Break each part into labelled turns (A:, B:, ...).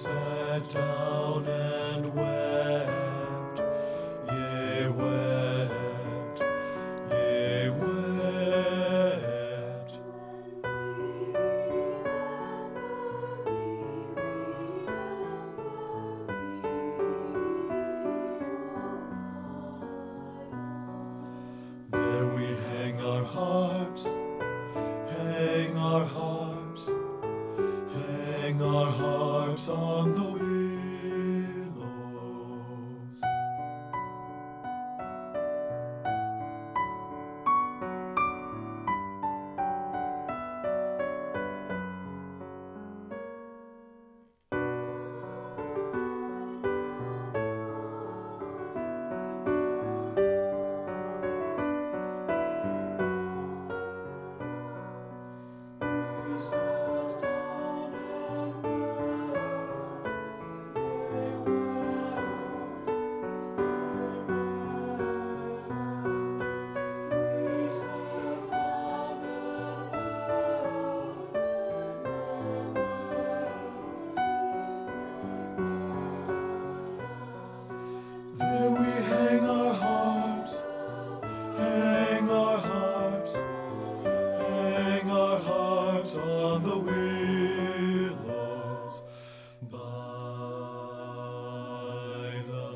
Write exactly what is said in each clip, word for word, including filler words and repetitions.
A: sat down and wept, yea, wept, yea, wept. There we hang our harps, hang our harps, hang our harps on the willows. There we hang our harps, hang our harps, hang our harps on the willows by the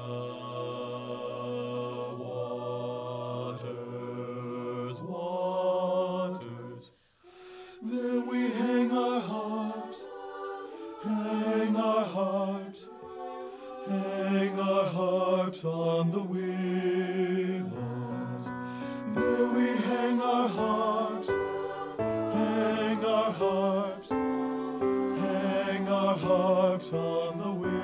A: waters, waters. There we hang our harps, hang our harps, hang our harps on the willows. There we hang our harps, hang our harps, hang our harps on the willows.